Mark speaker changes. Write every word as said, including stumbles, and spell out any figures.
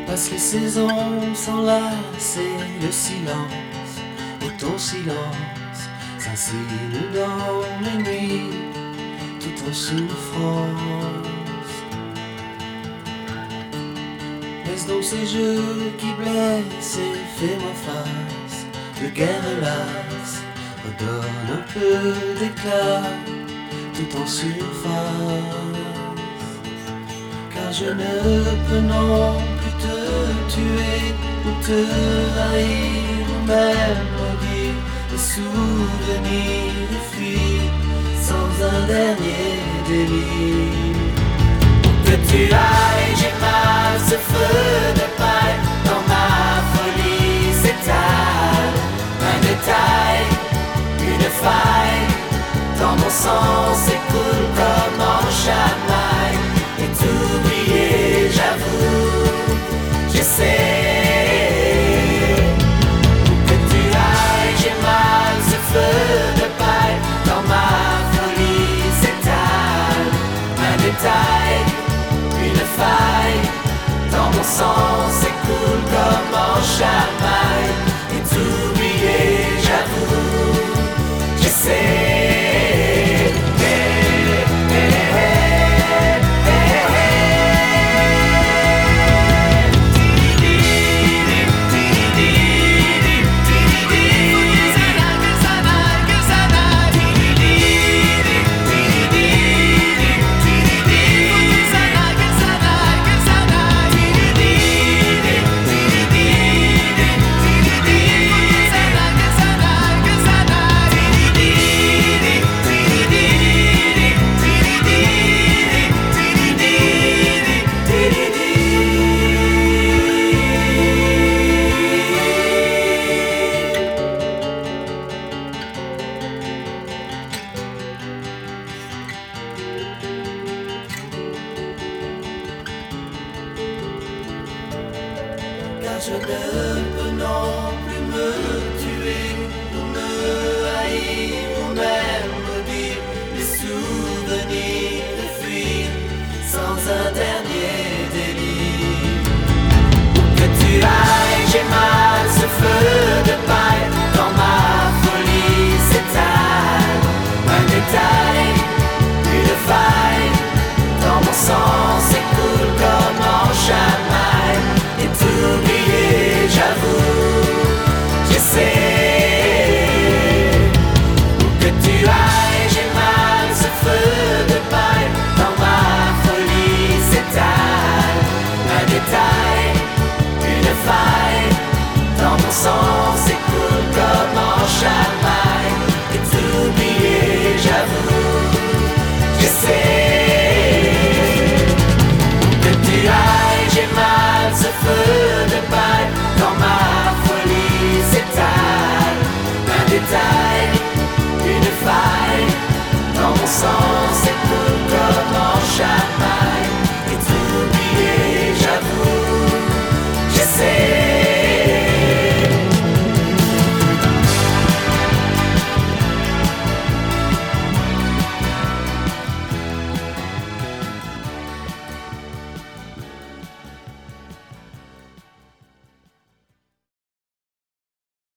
Speaker 1: Passent les saisons s'enlacent et le silence, où ton silence s'insinue dans mes nuits, tout en souffrance. Laisse donc ces jeux qui blessent et fais-moi face, de guerre lasse, redonne un peu d'éclat, tout en surface. Car je ne peux non plus te tuer ou te haïr ou même maudire. Les souvenirs fuient sans un dernier délire. Où que tu ailles, j'ai mal, ce feu de paille dans ma folie s'étale. Un détail, une faille, dans mon sang s'écoule comme en chamaille. Et t'oublier, j'avoue, j'essaie. Où que tu ailles, j'ai mal, ce feu de paille dans ma folie s'étale. Un détail, une faille, dans mon sang s'écoule comme en chamaille. Et t'oublier, j'avoue, j'essaie. Car je ne peux non plus me tuer ou me haïr ou même maudire. Les souvenirs fuient sans un dernier délire. Où que tu ailles, j'ai mal, ce feu de paille dans ma folie s'étale. Un détail, une faille, dans mon sang s'écoule comme en chamaille. Et t'oublier, j'avoue, j'essaie. Où que tu ailles, j'ai mal, ce feu de paille dans ma folie s'étale. Un détail, une faille, dans mon sang s'écoule comme en chamaille. Et t'oublier, j'avoue, j'essaie. Où que tu ailles, j'ai mal, ce feu de paille dans ma folie s'étale. Un détail, une faille, dans mon sang s'écoule comme en chamaille.